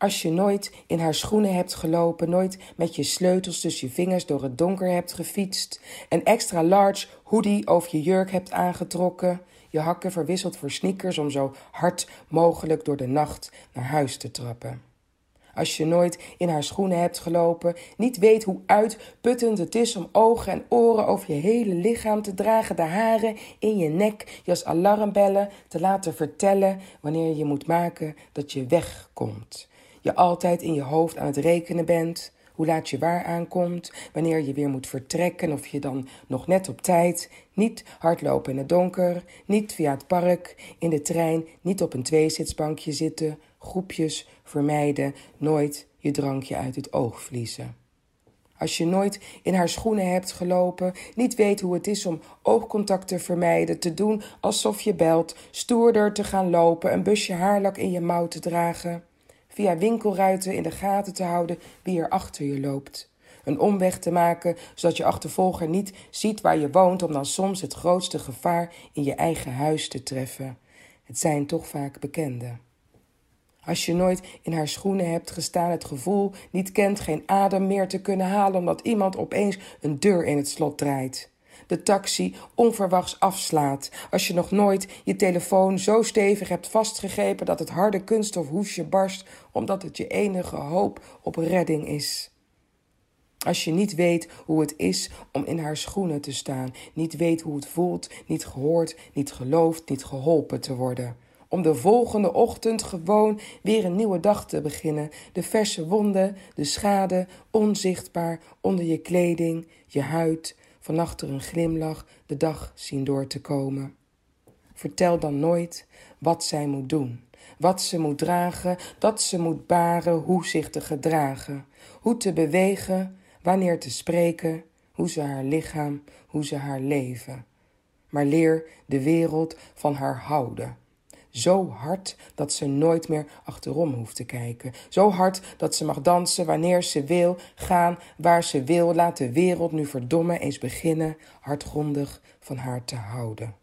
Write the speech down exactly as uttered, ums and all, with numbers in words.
Als je nooit in haar schoenen hebt gelopen, nooit met je sleutels tussen je vingers door het donker hebt gefietst, een extra large hoodie over je jurk hebt aangetrokken, je hakken verwisseld voor sneakers om zo hard mogelijk door de nacht naar huis te trappen. Als je nooit in haar schoenen hebt gelopen, niet weet hoe uitputtend het is om ogen en oren over je hele lichaam te dragen, de haren in je nek, je als alarmbellen te laten vertellen wanneer je moet maken dat je wegkomt. Je altijd in je hoofd aan het rekenen bent, hoe laat je waar aankomt, wanneer je weer moet vertrekken of je dan nog net op tijd, niet hardlopen in het donker, niet via het park, in de trein, niet op een tweezitsbankje zitten, groepjes vermijden, nooit je drankje uit het oog verliezen. Als je nooit in haar schoenen hebt gelopen, niet weet hoe het is om oogcontact te vermijden, te doen alsof je belt, stoerder te gaan lopen, een busje haarlak in je mouw te dragen, via winkelruiten in de gaten te houden wie er achter je loopt. Een omweg te maken, zodat je achtervolger niet ziet waar je woont, om dan soms het grootste gevaar in je eigen huis te treffen. Het zijn toch vaak bekenden. Als je nooit in haar schoenen hebt gestaan, het gevoel niet kent geen adem meer te kunnen halen omdat iemand opeens een deur in het slot draait. De taxi onverwachts afslaat. Als je nog nooit je telefoon zo stevig hebt vastgegrepen dat het harde kunststof hoesje barst omdat het je enige hoop op redding is. Als je niet weet hoe het is om in haar schoenen te staan, niet weet hoe het voelt, niet gehoord, niet geloofd, niet geholpen te worden. Om de volgende ochtend gewoon weer een nieuwe dag te beginnen. De verse wonden, de schade, onzichtbaar onder je kleding, je huid, van achter een glimlach de dag zien door te komen. Vertel dan nooit wat zij moet doen, wat ze moet dragen, dat ze moet baren, hoe zich te gedragen, hoe te bewegen, wanneer te spreken, hoe ze haar lichaam, hoe ze haar leven. Maar leer de wereld van haar houden. Zo hard dat ze nooit meer achterom hoeft te kijken. Zo hard dat ze mag dansen wanneer ze wil, gaan waar ze wil. Laat de wereld nu verdomme eens beginnen hardgrondig van haar te houden.